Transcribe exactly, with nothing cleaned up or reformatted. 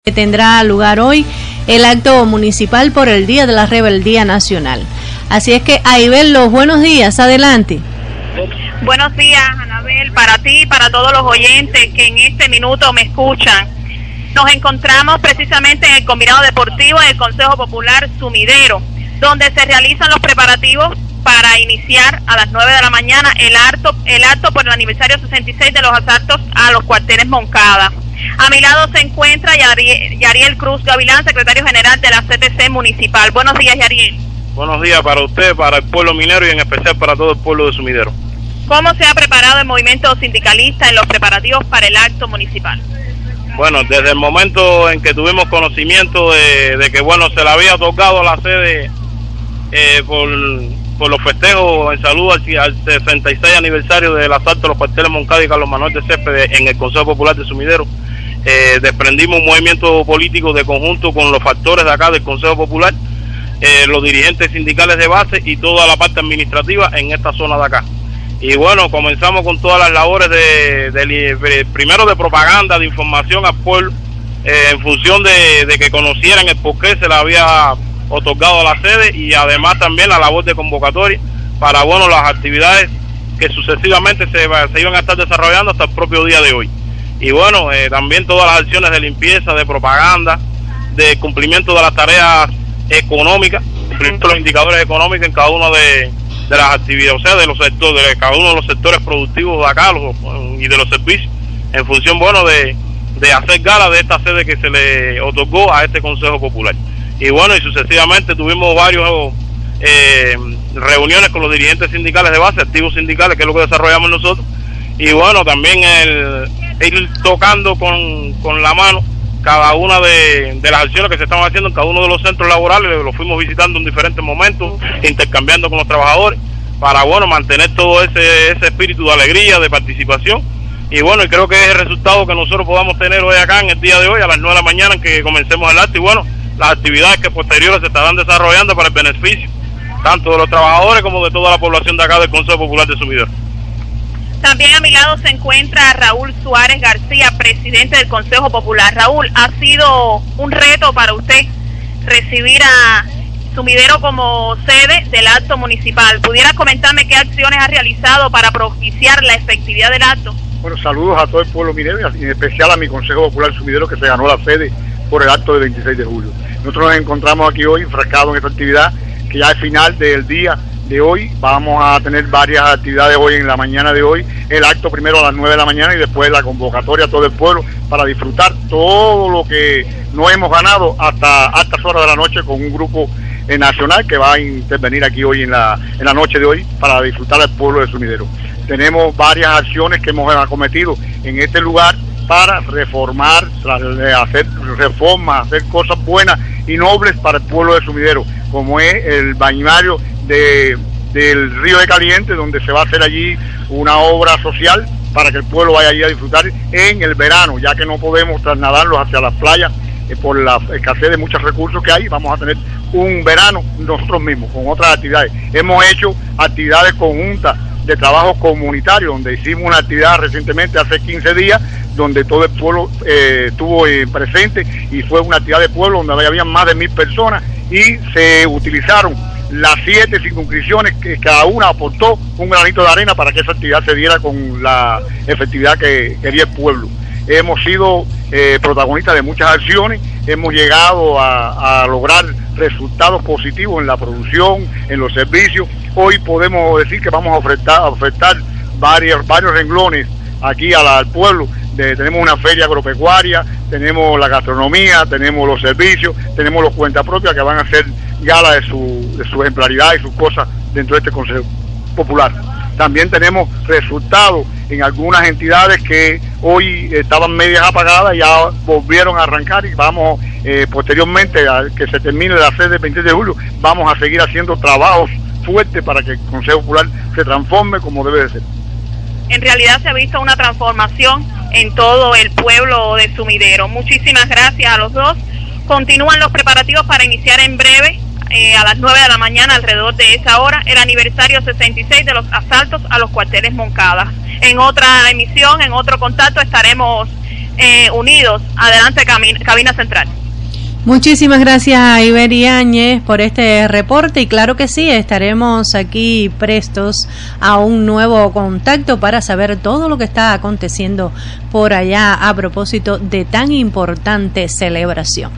que tendrá lugar hoy el acto municipal por el Día de la Rebeldía Nacional. Así es que, Aibel, los buenos días, adelante. Buenos días, Anabel, para ti y para todos los oyentes que en este minuto me escuchan. Nos encontramos precisamente en el Combinado Deportivo del Consejo Popular Sumidero, donde se realizan los preparativos para iniciar a las nueve de la mañana el acto, el acto por el aniversario sesenta y seis de los asaltos a los cuarteles Moncada. A mi lado se encuentra Yariel, Yariel Cruz Gavilán, secretario general de la C T C municipal. Buenos días, Yariel. Buenos días para usted, para el pueblo minero y en especial para todo el pueblo de Sumidero. ¿Cómo se ha preparado el movimiento sindicalista en los preparativos para el acto municipal? Bueno, desde el momento en que tuvimos conocimiento de, de que, bueno, se le había otorgado la sede eh, por, por los festejos en salud al, al sesenta y seis aniversario del asalto a los cuarteles Moncada y Carlos Manuel de Céspedes en el Consejo Popular de Sumidero, eh, desprendimos un movimiento político de conjunto con los factores de acá del Consejo Popular, eh, los dirigentes sindicales de base y toda la parte administrativa en esta zona de acá. Y bueno, comenzamos con todas las labores de, de, de primero de propaganda, de información al pueblo, eh, en función de, de que conocieran el por qué se le había otorgado la sede, y además también la labor de convocatoria para, bueno, las actividades que sucesivamente se, se iban a estar desarrollando hasta el propio día de hoy. Y bueno, eh, también todas las acciones de limpieza, de propaganda, de cumplimiento de las tareas económicas, cumplimiento de los indicadores económicos en cada uno de de las actividades, o sea, de los sectores, de cada uno de los sectores productivos de acá los, y de los servicios, en función, bueno, de, de hacer gala de esta sede que se le otorgó a este Consejo Popular. Y bueno, y sucesivamente tuvimos varios eh, reuniones con los dirigentes sindicales de base, activos sindicales, que es lo que desarrollamos nosotros, y bueno, también el ir tocando con, con la mano cada una de, de las acciones que se estaban haciendo en cada uno de los centros laborales. Los fuimos visitando en diferentes momentos, intercambiando con los trabajadores, para, bueno, mantener todo ese, ese espíritu de alegría, de participación. Y bueno, y creo que es el resultado que nosotros podamos tener hoy acá, en el día de hoy, a las nueve de la mañana, en que comencemos el acto, y bueno, las actividades que posteriores se estarán desarrollando para el beneficio tanto de los trabajadores como de toda la población de acá del Consejo Popular de Sumidero. También a mi lado se encuentra Raúl Suárez García, presidente del Consejo Popular. Raúl, ha sido un reto para usted recibir a Sumidero como sede del acto municipal. ¿Pudiera comentarme qué acciones ha realizado para propiciar la efectividad del acto? Bueno, saludos a todo el pueblo minero y en especial a mi Consejo Popular Sumidero, que se ganó la sede por el acto del veintiséis de julio. Nosotros nos encontramos aquí hoy enfrascados en esta actividad, que ya al final del día de hoy vamos a tener varias actividades hoy en la mañana de hoy, el acto primero a las nueve de la mañana y después la convocatoria a todo el pueblo para disfrutar todo lo que no hemos ganado hasta altas horas de la noche con un grupo eh, nacional que va a intervenir aquí hoy en la, en la noche de hoy para disfrutar al pueblo de Sumidero. Tenemos varias acciones que hemos acometido en este lugar para reformar, hacer reformas, hacer cosas buenas y nobles para el pueblo de Sumidero, como es el bañario de, del Río de Caliente, donde se va a hacer allí una obra social para que el pueblo vaya allí a disfrutar en el verano, ya que no podemos trasladarlos hacia las playas eh, por la escasez de muchos recursos que hay. Vamos a tener un verano nosotros mismos con otras actividades. Hemos hecho actividades conjuntas de trabajo comunitario, donde hicimos una actividad recientemente hace quince días, donde todo el pueblo eh, estuvo eh, presente, y fue una actividad de pueblo donde había más de mil personas y se utilizaron las siete circunscripciones, que cada una aportó un granito de arena para que esa actividad se diera con la efectividad que quería el pueblo. Hemos sido eh, protagonistas de muchas acciones, hemos llegado a, a lograr resultados positivos en la producción, en los servicios. Hoy podemos decir que vamos a ofertar, a ofertar varios, varios renglones aquí a la, al pueblo. De, tenemos una feria agropecuaria, tenemos la gastronomía, tenemos los servicios, tenemos los cuentas propias que van a hacer gala de su, de su ejemplaridad y sus cosas dentro de este Consejo Popular. También tenemos resultados en algunas entidades que hoy estaban medias apagadas, ya volvieron a arrancar, y vamos eh, posteriormente a que se termine la sede del veintiséis de julio, vamos a seguir haciendo trabajos fuertes para que el Consejo Popular se transforme como debe de ser. En realidad se ha visto una transformación en todo el pueblo de Sumidero. Muchísimas gracias a los dos. Continúan los preparativos para iniciar en breve, eh, a las nueve de la mañana, alrededor de esa hora, el aniversario sesenta y seis de los asaltos a los cuarteles Moncada. En otra emisión, en otro contacto, estaremos eh, unidos. Adelante, cabina central. Muchísimas gracias a Iberi Áñez por este reporte y claro que sí, estaremos aquí prestos a un nuevo contacto para saber todo lo que está aconteciendo por allá a propósito de tan importante celebración.